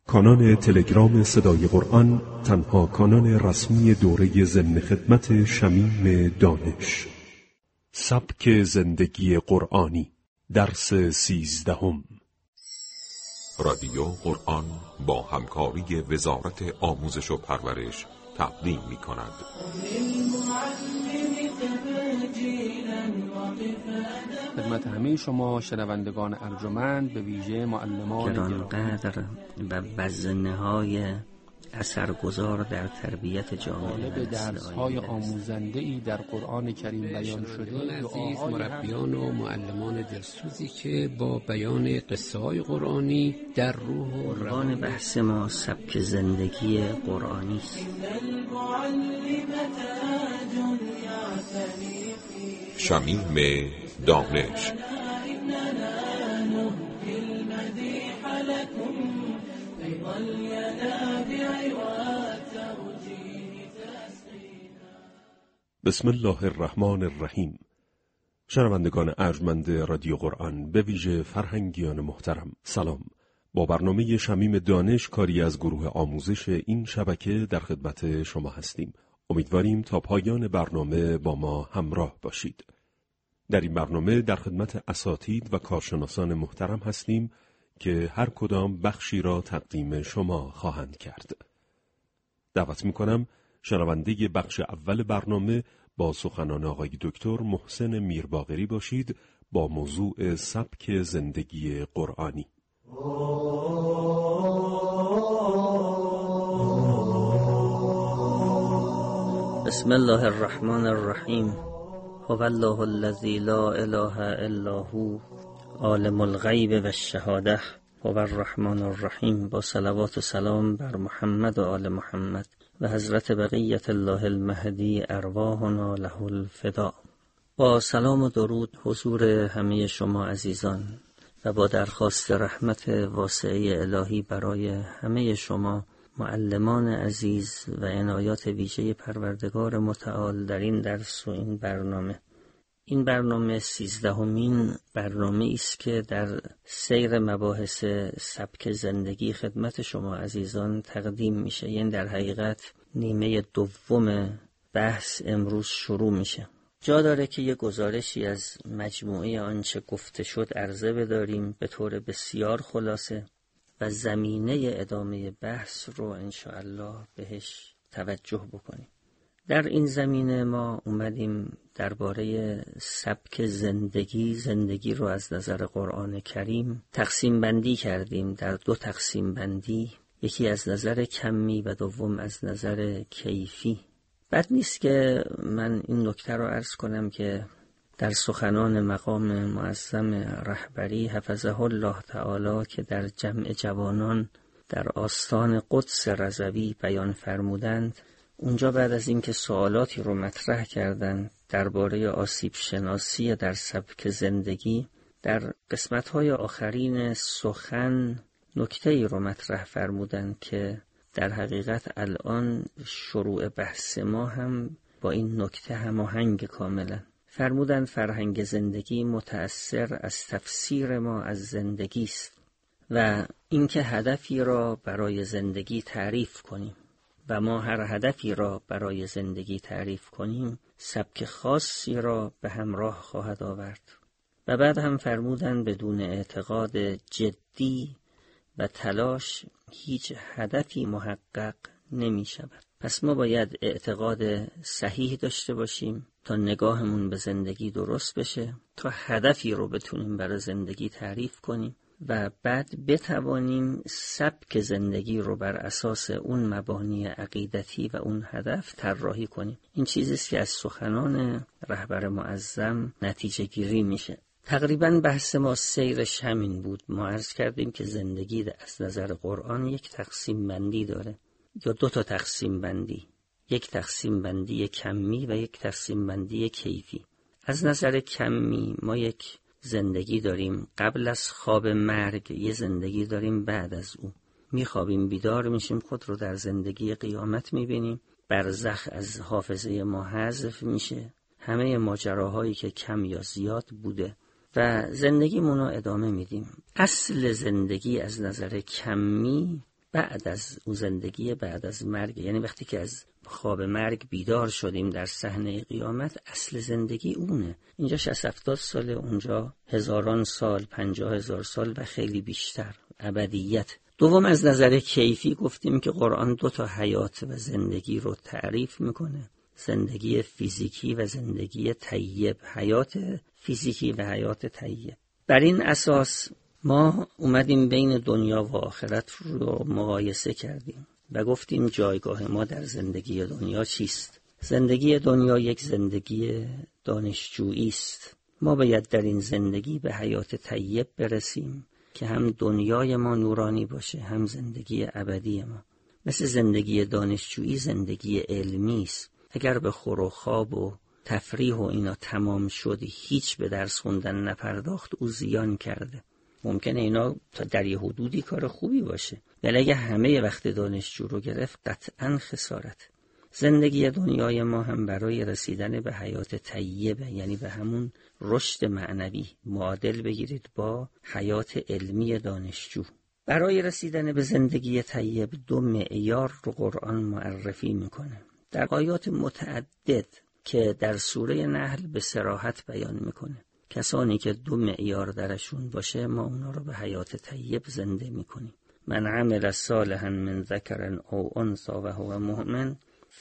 کانال تلگرام صدای قرآن تنها کانال رسمی دوره ضمن خدمت شمیم دانش. سبک زندگی قرآنی، درس 13. رادیو قرآن با همکاری وزارت آموزش و پرورش تقدیم می کند. خدمت همه شما شنوندگان ارجمند، به ویژه معلمان گرانقدر و وزنه‌های اثرگذار در تربیت جامعه به درس‌های آموزنده‌ای در قرآن کریم بیان شده، عزیز مربیان و معلمان دلسوزی که با بیان قصه‌های قرآنی در روح و روان بحث ما سبک زندگی قرآنی است. شمیم دانش. بسم الله الرحمن الرحیم. شنوندگان ارجمند رادیو قرآن، به ویژه فرهنگیان محترم، سلام. با برنامه شمیم دانش، کاری از گروه آموزش این شبکه، در خدمت شما هستیم. امیدواریم تا پایان برنامه با ما همراه باشید. در این برنامه در خدمت اساتید و کارشناسان محترم هستیم که هر کدام بخشی را تقدیم شما خواهند کرد. دعوت می‌کنم شنونده بخش اول برنامه با سخنان آقای دکتر محسن میرباقری باشید با موضوع سبک زندگی قرآنی. بسم الله الرحمن الرحیم. هو الله الذی لا اله الا هو عالم الغیب و الشهاده هو الرحمن الرحیم. با صلوات و سلام بر محمد و آل محمد و حضرت بقیت الله المهدی ارواحنا له الفداء. با سلام و درود حضور همه شما عزیزان و با درخواست رحمت واسعه الهی برای همه شما معلمان عزیز و عنایات ویژه پروردگار متعال در این درس و این برنامه. این برنامه 13مین برنامه است که در سیر مباحث سبک زندگی خدمت شما عزیزان تقدیم میشه. یعنی در حقیقت نیمه دوم بحث امروز شروع میشه. جا داره که یه گزارشی از مجموعه آنچه گفته شد عرضه بداریم به طور بسیار خلاصه و زمینه ادامه بحث رو انشاءالله بهش توجه بکنیم. در این زمینه ما اومدیم درباره سبک زندگی رو از نظر قرآن کریم تقسیم بندی کردیم در 2 تقسیم بندی، یکی از نظر کمی و دوم از نظر کیفی. بد نیست که من این نکته رو عرض کنم که در سخنان مقام معظم رهبری حفظه الله تعالی که در جمع جوانان در آستان قدس رضوی بیان فرمودند، اونجا بعد از اینکه سوالاتی رو مطرح کردند درباره آسیب شناسی در سبک زندگی، در قسمت‌های آخرین سخن نکته‌ای رو مطرح فرمودند که در حقیقت الان شروع بحث ما هم با این نکته هماهنگ کاملا. فرمودند فرهنگ زندگی متأثر از تفسیر ما از زندگی است و اینکه هدفی را برای زندگی تعریف کنیم و ما هر هدفی را برای زندگی تعریف کنیم سبک خاصی را به همراه خواهد آورد. و بعد هم فرمودند بدون اعتقاد جدی و تلاش هیچ هدفی محقق نمی شود. پس ما باید اعتقاد صحیح داشته باشیم تا نگاهمون به زندگی درست بشه، تا هدفی رو بتونیم برای زندگی تعریف کنیم و بعد بتوانیم سبک زندگی رو بر اساس اون مبانی عقیدتی و اون هدف طراحی کنیم. این چیزی است که از سخنان رهبر معظم نتیجه گیری میشه. تقریبا بحث ما سیرش همین بود. ما عرض کردیم که زندگی از نظر قرآن یک تقسیم بندی داره یا 2 تا تقسیم بندی، یک تقسیم بندی کمی و یک تقسیم بندی کیفی. از نظر کمی ما یک زندگی داریم قبل از خواب مرگ، یه زندگی داریم بعد از اون. میخوابیم بیدار میشیم، خود رو در زندگی قیامت میبینیم، برزخ از حافظه ما حذف میشه، همه ماجراهایی که کم یا زیاد بوده و زندگیمون رو ادامه میدیم. اصل زندگی از نظر کمی بعد از اون زندگی بعد از مرگ، یعنی وقتی که از خواب مرگ بیدار شدیم در صحنه قیامت، اصل زندگی اونه. اینجا 60-70 ساله، اونجا هزاران سال، 50,000 سال و خیلی بیشتر، ابدیت. دوم از نظر کیفی گفتیم که قرآن 2 حیات و زندگی رو تعریف میکنه، زندگی فیزیکی و زندگی طیب، حیات فیزیکی و حیات طیب. بر این اساس ما اومدیم بین دنیا و آخرت رو مقایسه کردیم و گفتیم جایگاه ما در زندگی دنیا چیست. زندگی دنیا یک زندگی دانشجویی است. ما باید در این زندگی به حیات طیب برسیم که هم دنیای ما نورانی باشه، هم زندگی ابدی ما. مثل زندگی دانشجویی زندگی علمی است. اگر به خور و خواب و تفریح و اینا تمام شد، هیچ به درس خوندن نپرداخت، او زیان کرده. ممکنه اینا تا در یه حدودی کار خوبی باشه، ولی اگه همه وقت دانشجو رو گرفت قطعاً خسارت. زندگی دنیای ما هم برای رسیدن به حیات طیبه، یعنی به همون رشد معنوی، معادل بگیرید با حیات علمی دانشجو. برای رسیدن به زندگی طیب 2 معیار رو قرآن معرفی میکنه در آیات متعدد که در سوره نحل به صراحت بیان میکنه. کسانی که 2 معیار درشون باشه، ما اونا رو به حیات طیب زنده میکنیم. من عمل صالحا من ذکر او انثی و هو مؤمن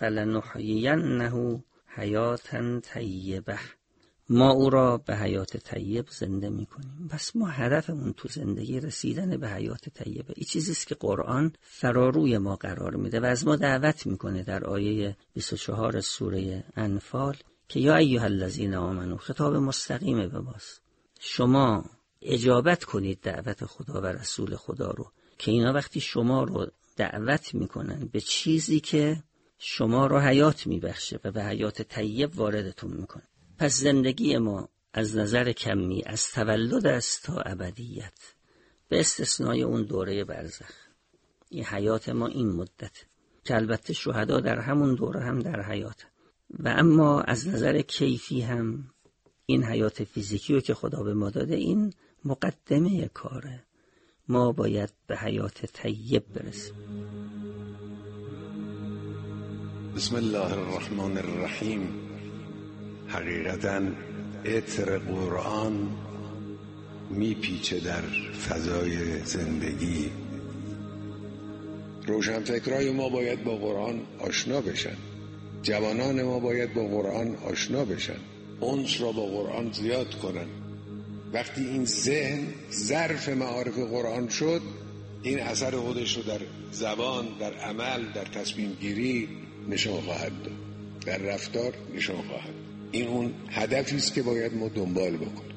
فلنحیینه حیاتا طیبه. ما او را به حیات طیب زنده میکنیم. پس ما هدفمون تو زندگی رسیدن به حیات طیبه. این چیزیست که قرآن فراروی ما قرار میده و از ما دعوت میکنه در آیه 24 سوره انفال که یا ایها الذین آمنو، خطاب مستقیم به ماست، شما اجابت کنید دعوت خدا و رسول خدا رو، که اینا وقتی شما رو دعوت میکنن به چیزی که شما رو حیات میبخشه و به حیات طیب واردتون میکنه. پس زندگی ما از نظر کمی از تولد است تا ابدیت، به استثنای اون دوره برزخ. این حیات ما این مدت که البته شهدا در همون دوره هم در حیات. و اما از نظر کیفی هم این حیات فیزیکی رو که خدا به ما داده، این مقدمه کاره. ما باید به حیات طیب برسیم. بسم الله الرحمن الرحیم. حقیقتاً عطر قرآن میپیچه در فضای زندگی. روشنفکرای ما باید با قرآن آشنا بشن، جوانان ما باید با قرآن آشنا بشن، انس را با قرآن زیاد کنن. وقتی این ذهن ظرف معارف قرآن شد، این اثر خودش رو در زبان، در عمل، در تصمیم گیری نشان خواهد داد، در رفتار نشان خواهد. این اون هدفی است که باید ما دنبال بکنیم.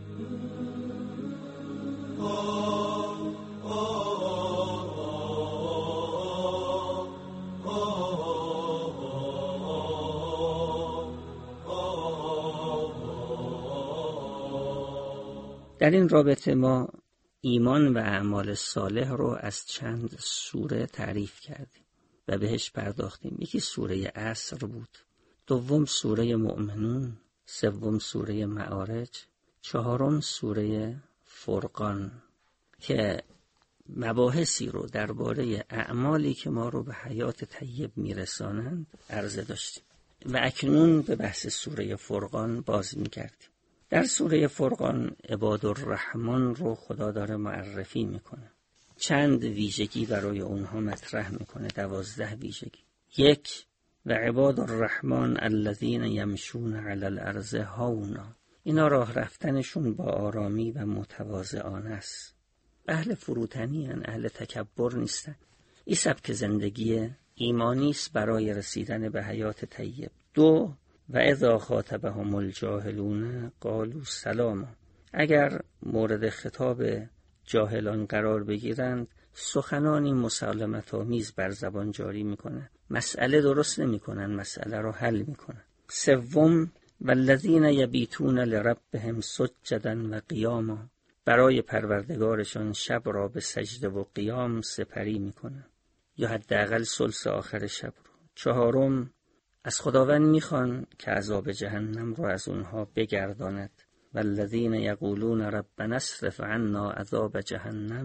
در این رابطه ما ایمان و اعمال صالح رو از چند سوره تعریف کردیم و بهش پرداختیم. یکی سوره عصر بود، دوم سوره مؤمنون، سوم سوره معارج، چهارم سوره فرقان که مباحثی رو درباره اعمالی که ما رو به حیات طیب میرسانند عرضه داشتیم و اکنون به بحث سوره فرقان باز میکردیم. در سوره فرقان عباد الرحمن رو خدا داره معرفی میکنه، چند ویژگی برای اونها مطرح میکنه، 12 ویژگی. 1 و عباد الرحمن الذین یمشون علی الارض هونا، اینا راه رفتنشون با آرامی و متواضعانه است. اهل فروتنی هن، اهل تکبر نیستن. این سبک زندگی ایمانی است برای رسیدن به حیات طیب. 2 و اذا خاطبهم الجاهلون قالوا سلاما، اگر مورد خطاب جاهلان قرار بگیرند سخنانی مسالمت آمیز بر زبان جاری میکنن، مسئله درست نمیکنن، مسئله رو حل میکنن. 3 والذین یبیتون لربهم سجدا و قیاما، برای پروردگارشان شب را به سجده و قیام سپری میکنن، یا حداقل ثلث آخر شب رو. 4 از خداوند میخوان که عذاب جهنم رو از اونها بگرداند. والذین یقولون ربنا اصرف عنا عذاب جهنم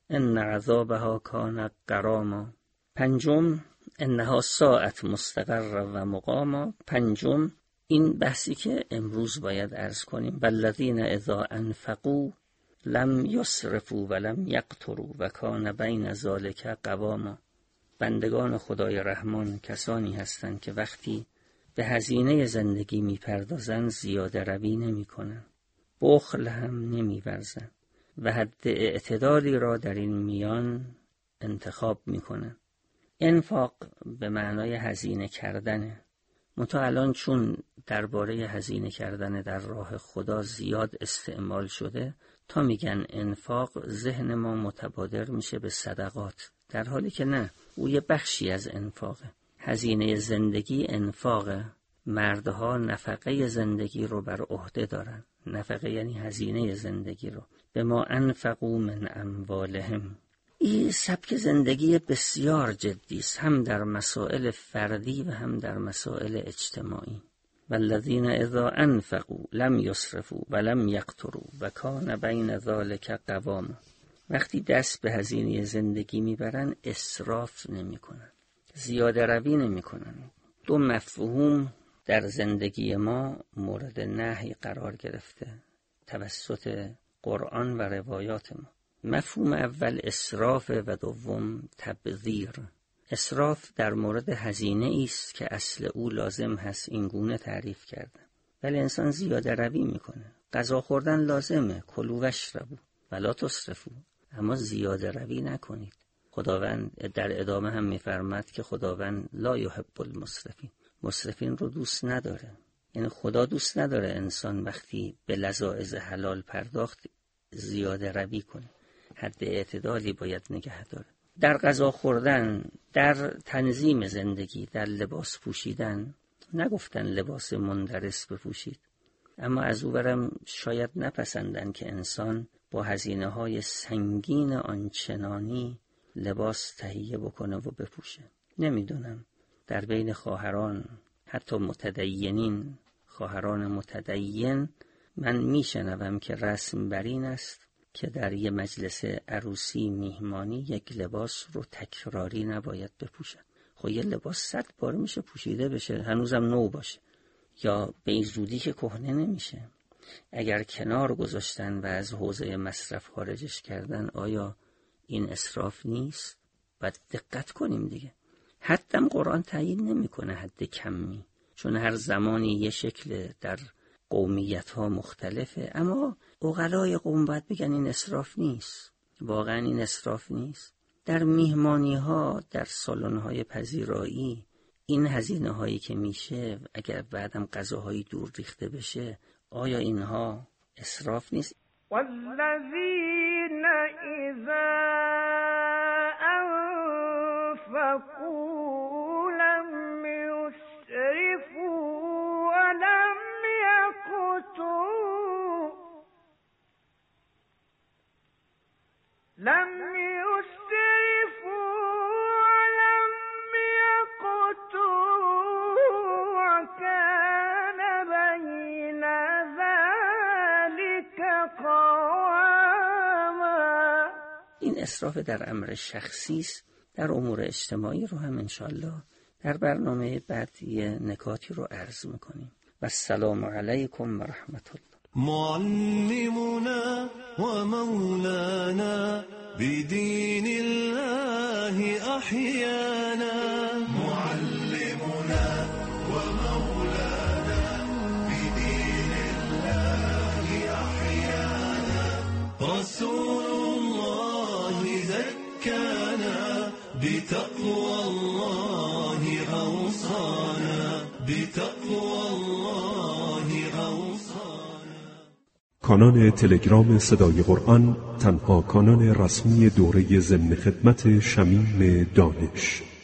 ان عذابها کان غراما. پنجم انها ساعت مستقر و مقاما. پنجم این بحثی که امروز باید عرض کنیم، والذین اذا انفقوا لم یسرفوا ولم یقتروا و کان بین ذلک قواما. بندگان خدای رحمان کسانی هستند که وقتی به هزینه زندگی میپردازند زیاده روی نمیکنند، بخل هم نمیورزند و حد اعتدالی را در این میان انتخاب میکنند. انفاق به معنای هزینه کردنه. منتها الان چون درباره هزینه کردن در راه خدا زیاد استعمال شده، تا میگن انفاق ذهن ما متبادر میشه به صدقات، در حالی که نه، او یه بخشی از انفاقه. هزینه زندگی انفاقه. مردها نفقه زندگی رو بر عهده دارن. نفقه یعنی هزینه زندگی رو. به ما انفقوا من اموالهم. این سبک زندگی بسیار جدی است، هم در مسائل فردی و هم در مسائل اجتماعی. والذین اذا انفقوا لم یسرفوا ولم یقتروا و کان بین ذلک قواما. وقتی دست به هزینه زندگی میبرن اسراف نمیکنن، زیاده روی نمیکنن. دو مفهوم در زندگی ما مورد نهی قرار گرفته توسط قرآن و روایات ما. مفهوم اول اسراف و دوم تبذیر. اسراف در مورد هزینه است که اصل او لازم هست، این گونه تعریف کردن، ولی انسان زیاده روی میکنه. غذا خوردن لازمه، کلوا واشربوا ولا تسرفوا، اما زیاده روی نکنید. خداوند در ادامه هم میفرماد که خداوند لا یحب المسرفین، مسرفین رو دوست نداره. یعنی خدا دوست نداره انسان وقتی به لذایذ حلال پرداخت زیاده روی کنه، حد اعتدالی باید نگه داره. در غذا خوردن، در تنظیم زندگی، در لباس پوشیدن، نگفتن لباس مندرس بپوشید، اما از او برم شاید نپسندن که انسان با هزینه‌های سنگین آنچنانی لباس تهیه بکنه و بپوشه. نمیدونم در بین خواهران، حتی متدینین، خواهران متدین، من میشنوم که رسم بر این است که در یه مجلس عروسی میهمانی یک لباس رو تکراری نباید بپوشن. خب یه لباس 100 بار میشه پوشیده بشه، هنوزم نو باشه، یا به این زودی که کهنه نمیشه. اگر کنار گذاشتن و از حوزه مصرف خارجش کردن، آیا این اسراف نیست؟ باید دقت کنیم دیگه. حدم قرآن تعیین نمیکنه حد کمی، چون هر زمانی یه شکل در قومیت ها مختلفه، اما عقلای قوم باید بگن این اسراف نیست. واقعا این اسراف نیست. در میهمانی ها، در سالن های پذیرایی، این هزینه هایی که میشه، اگر بعدم غذاهایی دور ریخته بشه، آیا اینها اسراف نیست؟ والذین اذا انفقوا لم یسرفوا ولم یقتروا لم یسرفوا ولم یقتروا وکان بین ذلک قواما. این اسراف در امر شخصی است. در امور اجتماعی رو هم انشالله در برنامه بعد یه نکاتی رو عرض میکنیم. و السلام علیکم و رحمت الله. معلمنا و مولانا بدین الله احیانا. معلمنا و مولانا بدین الله احیانا. رسول الله زکانا بتقوى الله اوصانا. بتقوى الله اوصانا. کانال تلگرام صدای قرآن تنها کانال رسمی دوره ضمن خدمت شمیم دانش.